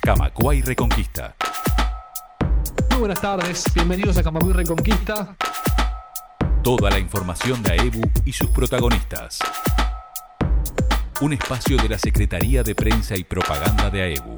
Camacuay Reconquista. Muy buenas tardes, bienvenidos a Camacuay Reconquista. Toda la información de AEBU y sus protagonistas. Un espacio de la Secretaría de Prensa y Propaganda de AEBU.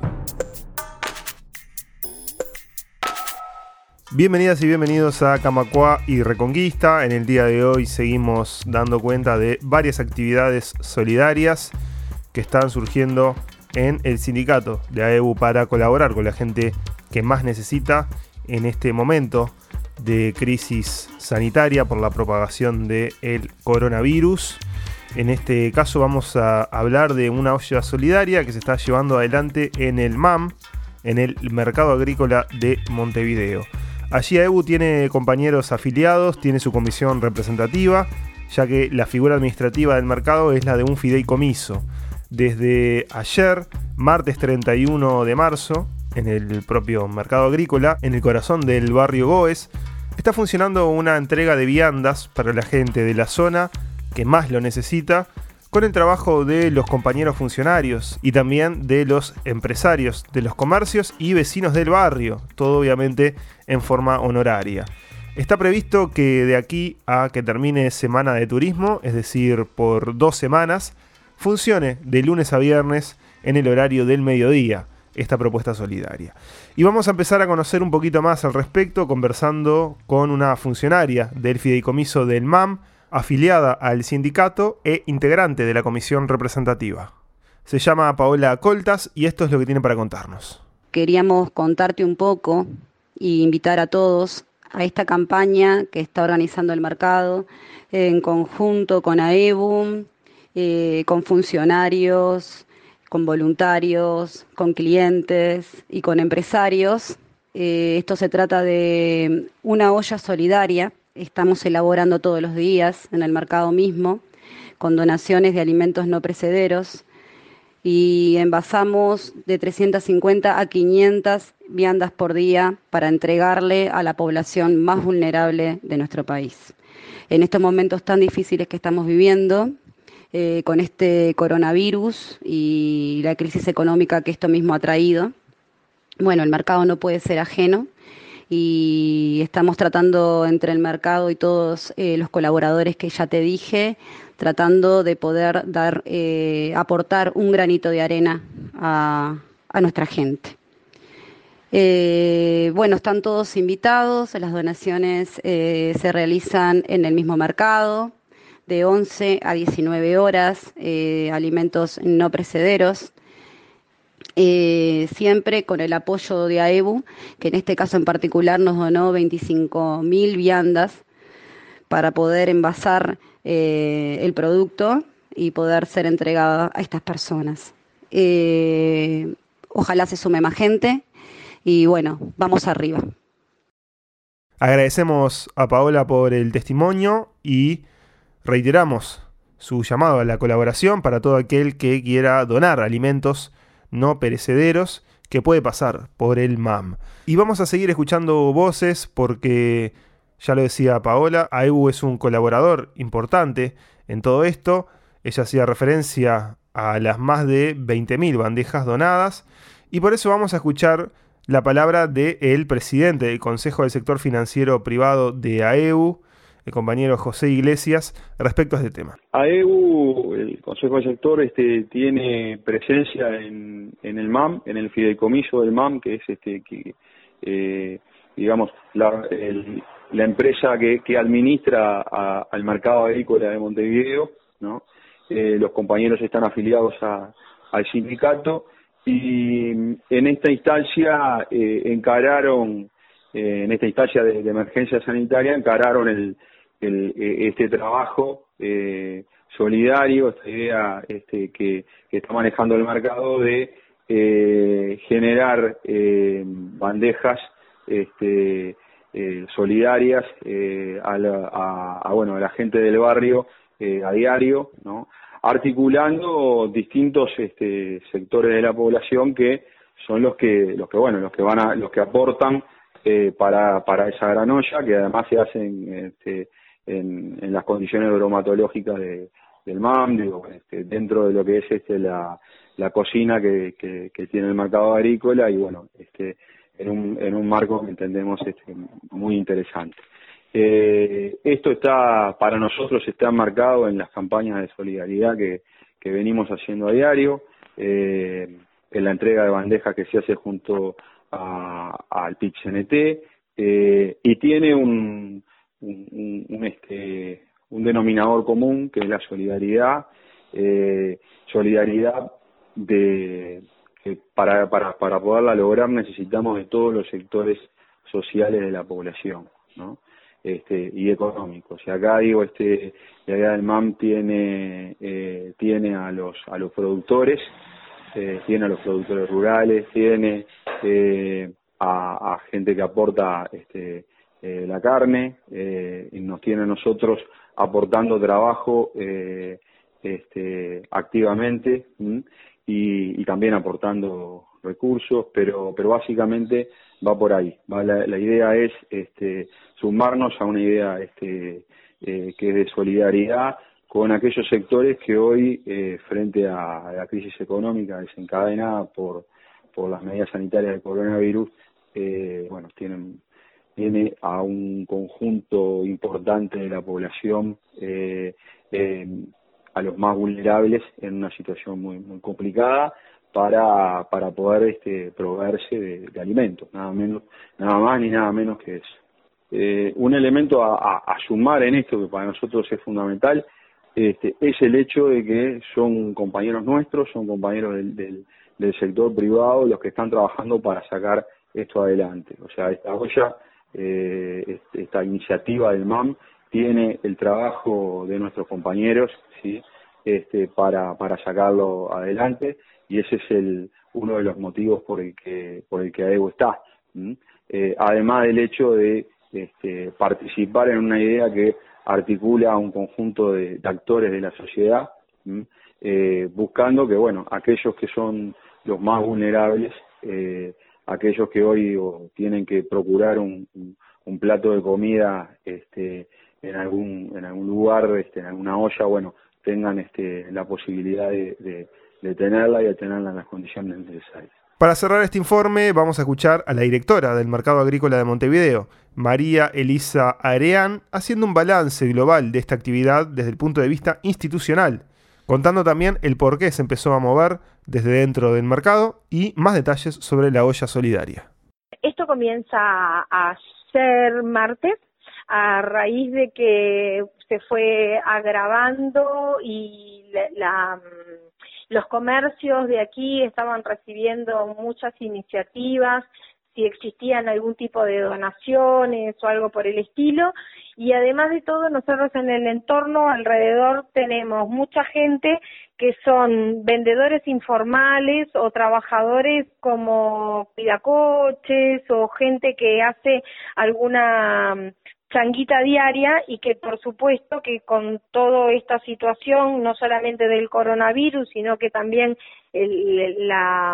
Bienvenidas y bienvenidos a Camacuay Reconquista. En el día de hoy seguimos dando cuenta de varias actividades solidarias que están surgiendo en el sindicato de AEBU para colaborar con la gente que más necesita en este momento de crisis sanitaria por la propagación del coronavirus. En este caso vamos a hablar de una olla solidaria que se está llevando adelante en el MAM, en el Mercado Agrícola de Montevideo. Allí AEBU tiene compañeros afiliados, tiene su comisión representativa, ya que la figura administrativa del mercado es la de un fideicomiso. Desde ayer, martes 31 de marzo, en el propio Mercado Agrícola, en el corazón del barrio Goes, está funcionando una entrega de viandas para la gente de la zona que más lo necesita, con el trabajo de los compañeros funcionarios y también de los empresarios de los comercios y vecinos del barrio, todo obviamente en forma honoraria. Está previsto que de aquí a que termine Semana de Turismo, es decir, por 2 semanas, funcione de lunes a viernes en el horario del mediodía esta propuesta solidaria. Y vamos a empezar a conocer un poquito más al respecto conversando con una funcionaria del fideicomiso del MAM, afiliada al sindicato e integrante de la comisión representativa. Se llama Paola Coltas y esto es lo que tiene para contarnos. Queríamos contarte un poco y invitar a todos a esta campaña que está organizando el mercado en conjunto con AEBU, con funcionarios, con voluntarios, con clientes y con empresarios. Esto se trata de una olla solidaria. Estamos elaborando todos los días en el mercado mismo, con donaciones de alimentos no perecederos, y envasamos de 350 a 500 viandas por día para entregarle a la población más vulnerable de nuestro país. En estos momentos tan difíciles que estamos viviendo, con este coronavirus y la crisis económica que esto mismo ha traído, bueno, el mercado no puede ser ajeno. Y estamos tratando entre el mercado y todos los colaboradores que ya te dije, tratando de poder aportar un granito de arena a nuestra gente. Bueno, están todos invitados, las donaciones se realizan en el mismo mercado, de 11 a 19 horas, alimentos no perecederos. Siempre con el apoyo de AEBU, que en este caso en particular nos donó 25.000 viandas para poder envasar el producto y poder ser entregado a estas personas. Ojalá se sume más gente y bueno, vamos arriba. Agradecemos a Paola por el testimonio y reiteramos su llamado a la colaboración para todo aquel que quiera donar alimentos no perecederos, que puede pasar por el MAM. Y vamos a seguir escuchando voces porque, ya lo decía Paola, AEBU es un colaborador importante en todo esto. Ella hacía referencia a las más de 20.000 bandejas donadas y por eso vamos a escuchar la palabra del presidente del Consejo del Sector Financiero Privado de AEBU, el compañero José Iglesias, respecto a este tema. AEBU, el Consejo del Sector, tiene presencia en el MAM, en el fideicomiso del MAM, que es digamos la empresa que administra al mercado agrícola de Montevideo, ¿no? Los compañeros están afiliados al sindicato y en esta instancia encararon, en esta instancia de emergencia sanitaria, encararon este trabajo solidario, esta idea que está manejando el mercado de generar bandejas solidarias a la gente del barrio a diario, ¿no? Articulando distintos sectores de la población que son los que aportan para esa gran olla, que además se hacen en las condiciones bromatológicas del MAM, dentro de lo que es la la cocina que tiene el mercado agrícola, y bueno, en un marco que entendemos muy interesante. Esto para nosotros está marcado en las campañas de solidaridad que venimos haciendo a diario, en la entrega de bandejas que se hace junto al PIT-CNT, y tiene un denominador común, que es la solidaridad, solidaridad que para poderla lograr necesitamos de todos los sectores sociales de la población, ¿no? Y económicos. Y acá digo, la idea del MAM tiene a los productores, tiene a los productores rurales, tiene a gente que aporta la carne, y nos tiene a nosotros aportando trabajo activamente, y también aportando recursos, pero básicamente va por ahí. La idea es sumarnos a una idea que es de solidaridad con aquellos sectores que hoy, frente a la crisis económica desencadenada por las medidas sanitarias del coronavirus, tiene a un conjunto importante de la población, a los más vulnerables, en una situación muy muy complicada para poder proveerse de alimentos, nada más ni nada menos que eso. Un elemento a sumar en esto, que para nosotros es fundamental, es el hecho de que son compañeros nuestros, son compañeros del sector privado los que están trabajando para sacar esto adelante. O sea, esta olla, esta iniciativa del MAM tiene el trabajo de nuestros compañeros, ¿sí? Para sacarlo adelante, y ese es uno de los motivos por el que AEBU está. Además del hecho de participar en una idea que articula a un conjunto de actores de la sociedad, buscando que, bueno, aquellos que son los más vulnerables, aquellos que hoy tienen que procurar un plato de comida en algún lugar, en alguna olla, bueno, tengan la posibilidad de tenerla y de tenerla en las condiciones necesarias. Para cerrar este informe vamos a escuchar a la directora del Mercado Agrícola de Montevideo, María Elisa Areán, haciendo un balance global de esta actividad desde el punto de vista institucional, contando también el por qué se empezó a mover desde dentro del mercado y más detalles sobre la olla solidaria. Esto comienza a ser martes, a raíz de que se fue agravando y los comercios de aquí estaban recibiendo muchas iniciativas, si existían algún tipo de donaciones o algo por el estilo, y además de todo nosotros en el entorno alrededor tenemos mucha gente que son vendedores informales o trabajadores como cuidacoches o gente que hace alguna changuita diaria, y que por supuesto que con toda esta situación, no solamente del coronavirus, sino que también el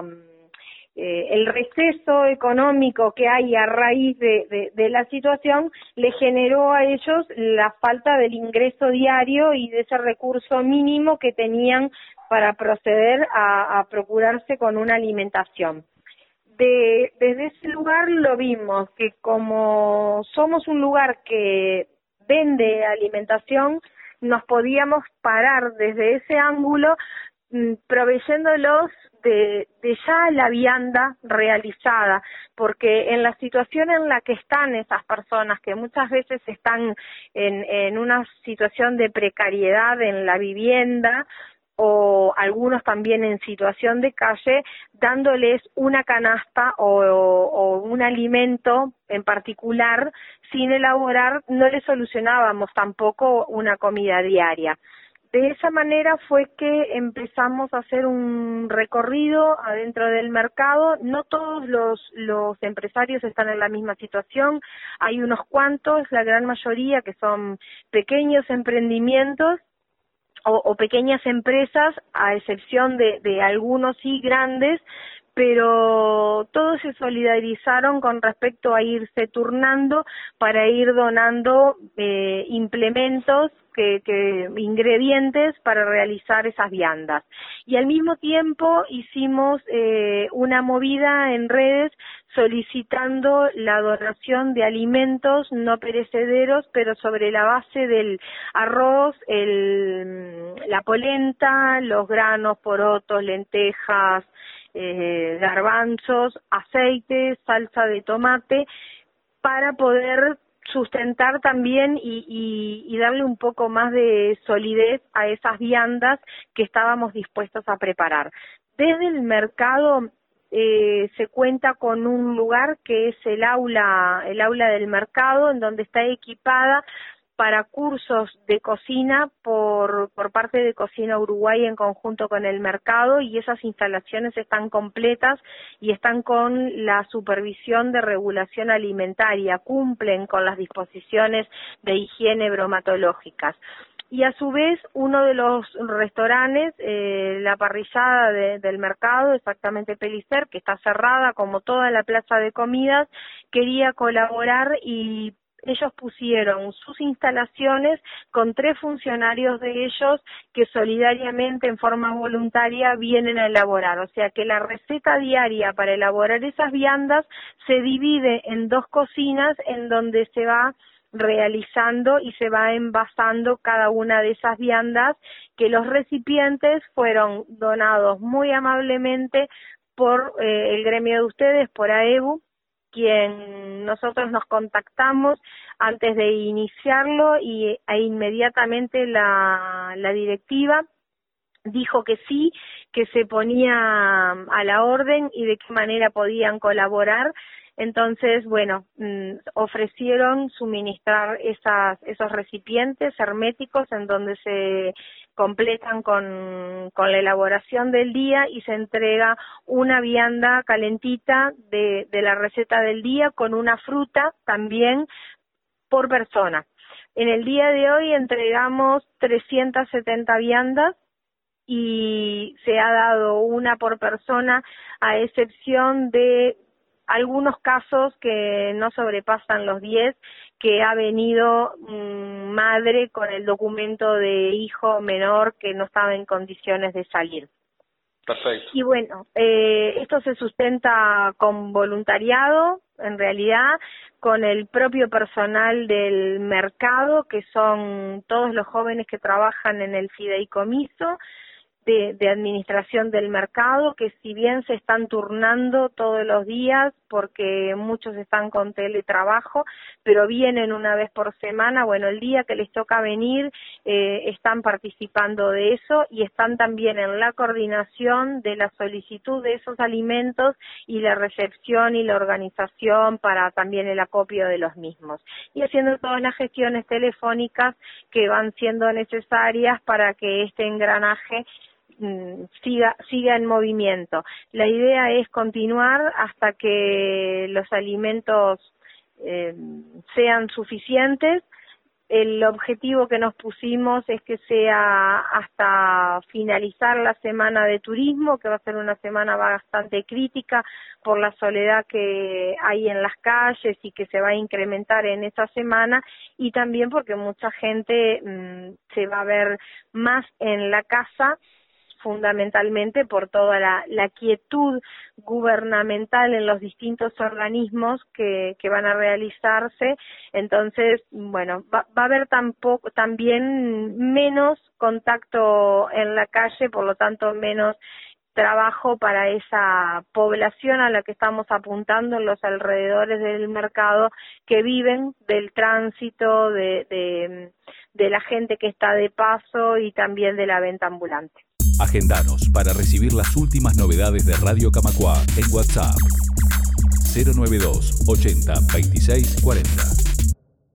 receso económico que hay a raíz de la situación, le generó a ellos la falta del ingreso diario y de ese recurso mínimo que tenían para proceder a procurarse con una alimentación. Desde ese lugar lo vimos, que como somos un lugar que vende alimentación, nos podíamos parar desde ese ángulo proveyéndolos de ya la vianda realizada, porque en la situación en la que están esas personas, que muchas veces están en una situación de precariedad en la vivienda, o algunos también en situación de calle, dándoles una canasta o un alimento en particular sin elaborar, no les solucionábamos tampoco una comida diaria. De esa manera fue que empezamos a hacer un recorrido adentro del mercado. No todos los empresarios están en la misma situación, hay unos cuantos, la gran mayoría que son pequeños emprendimientos o pequeñas empresas, a excepción de algunos sí grandes, pero todos se solidarizaron con respecto a irse turnando para ir donando implementos, ingredientes para realizar esas viandas. Y al mismo tiempo hicimos una movida en redes solicitando la donación de alimentos no perecederos, pero sobre la base del arroz, la polenta, los granos, porotos, lentejas, garbanzos, aceite, salsa de tomate, para poder sustentar también y darle un poco más de solidez a esas viandas que estábamos dispuestos a preparar. Desde el mercado se cuenta con un lugar que es el aula del mercado, en donde está equipada para cursos de cocina por parte de Cocina Uruguay en conjunto con el mercado, y esas instalaciones están completas y están con la supervisión de regulación alimentaria, cumplen con las disposiciones de higiene bromatológicas. Y a su vez uno de los restaurantes, la parrillada del mercado, exactamente Pelicer, que está cerrada como toda la plaza de comidas, quería colaborar y ellos pusieron sus instalaciones con 3 funcionarios de ellos que solidariamente, en forma voluntaria, vienen a elaborar. O sea que la receta diaria para elaborar esas viandas se divide en 2 cocinas en donde se va realizando y se va envasando cada una de esas viandas, que los recipientes fueron donados muy amablemente por el gremio de ustedes, por AEBU, quien nosotros nos contactamos antes de iniciarlo e inmediatamente la directiva dijo que sí, que se ponía a la orden y de qué manera podían colaborar. Entonces, bueno, ofrecieron suministrar esos recipientes herméticos en donde se completan con la elaboración del día y se entrega una vianda calentita de la receta del día con una fruta también por persona. En el día de hoy entregamos 370 viandas y se ha dado una por persona, a excepción de algunos casos que no sobrepasan los 10, que ha venido madre con el documento de hijo menor que no estaba en condiciones de salir. Perfecto. Y bueno, esto se sustenta con voluntariado, en realidad, con el propio personal del mercado, que son todos los jóvenes que trabajan en el fideicomiso de administración del mercado, que si bien se están turnando todos los días porque muchos están con teletrabajo, pero vienen una vez por semana, bueno, el día que les toca venir están participando de eso y están también en la coordinación de la solicitud de esos alimentos y la recepción y la organización para también el acopio de los mismos, y haciendo todas las gestiones telefónicas que van siendo necesarias para que este engranaje siga en movimiento. La idea es continuar hasta que los alimentos sean suficientes. El objetivo que nos pusimos es que sea hasta finalizar la semana de turismo, que va a ser una semana bastante crítica por la soledad que hay en las calles y que se va a incrementar en esa semana, y también porque mucha gente se va a ver más en la casa, fundamentalmente por toda la quietud gubernamental en los distintos organismos que van a realizarse. Entonces, bueno, va a haber también menos contacto en la calle, por lo tanto menos trabajo para esa población a la que estamos apuntando en los alrededores del mercado, que viven del tránsito, de la gente que está de paso y también de la venta ambulante. Agendanos para recibir las últimas novedades de Radio Camacuá en WhatsApp 092 80 26 40.